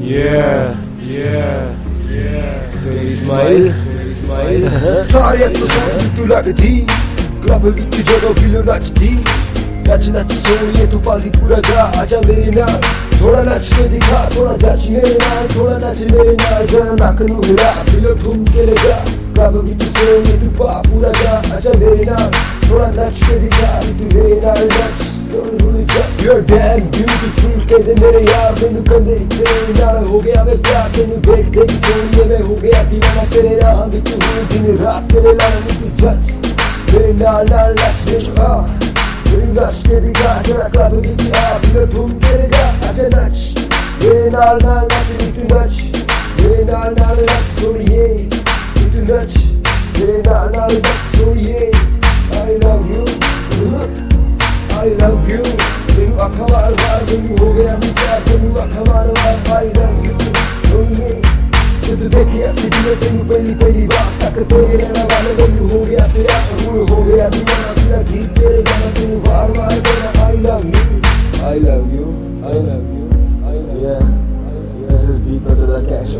Yeah, yeah, yeah. Ismail. सारे तो तू लगती क्लब विच जदों फिल्म नचदी नच नच सोनिए तू पाली पूरा जा आजा मेरे नाल थोड़ा नच के दिखा थोड़ा जच मेरे नाल थोड़ा नच मेरे नाल जरा नक नू हिला फिल्म घूम के लगा क्लब विच सोनिए तू पा पूरा जा आजा मेरे नाल थोड़ा नच के दिखा तू मेरे नाल नच You're damn beautiful कहते मेरे यार मैनू कहते तेरे नाल हो गया मैं प्यार तेनू देख देख सोनिए मैं हो गया दीवाना तेरे राह विच हूँ दिन रात तेरे नाल तू जच मेरे नाल नाल नच मेरे मेरी नच के दिखा जरा क्लब विच आ फिर घूम के लगा आजा नच मेरे नाल नाल नच तू नच मेरे नाल नाल नच सोनिए तू नच मेरे नाल नाल नच सोनिए I love you I love you तेनू आँखां मार मार मैनू हो गया मैं प्यार तेनू आँखां मार मार I love you सोनिए जदों देखिया सी दिलों तेनू पहली बार तक तेरे रहना वाले मैनू हो गया प्यार हुण हो गया दीवाना तेरा गीत तेरे गाना तेनू बार बार कहना I love you I love you I love you I love you yeah this is deeper to the cash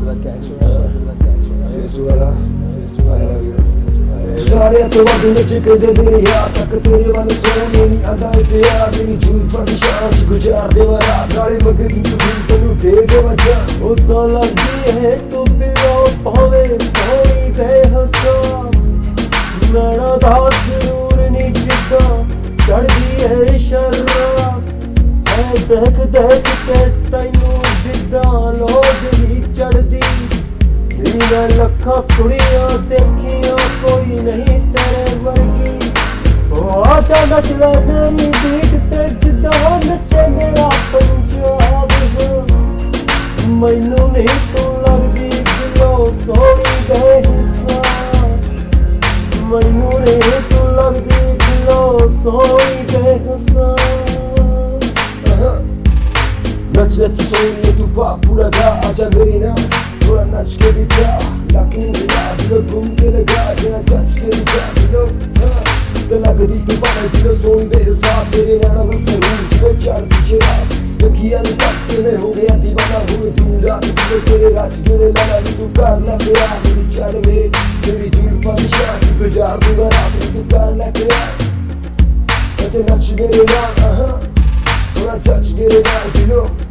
Sister I love you सारे तो वादे नच के दे तेरे यार तक तेरे वाले सोने नी आंदा ते यार मेरी जुल्फां दी शान गुजार दे वाला गाली मगदी तू दिल तैनू दे दे वजा ओ तो लगदी है तू पियो भावे सोनी ते हंसा मेरा दास जरूर नी जिदा चढ़दी है शराब ऐ देख देख के तैनू जिदा लोग नी चढ़दी मेरा लखा कुड़ियां देखियां कोई नहीं तेरे वर्गी ओ आजा नच ले मेरी बीट ते जिदा नचे मेरा पंजाब मैनू नहीं तू लगदी दिलों सोनी दे हिस्सा मैनू नहीं तू लगदी दिलों सोनी दे हिस्सा नच नच सोनिए तू पा पूरा गा आजा मेरे नाल थोड़ा नच के दिखा लकी मिला दिलो घूम के लगा जरा जच के दिखा दिलो तो लगदी तू पाए दिलो सोई दे हिसाब तेरे नाल बस रूह चढ़ पीछे देखिया नी तक में हो गया दीवाना हुए दिन रात दिलो तेरे राज मेरे लाला तू कर ले प्यार मेरी चल मेरी जुल्फां दी शान गुजार दूंगा रात तू कर ले प्यार ते नच मेरे नाल थोड़ा जच मेरे नाल दिलो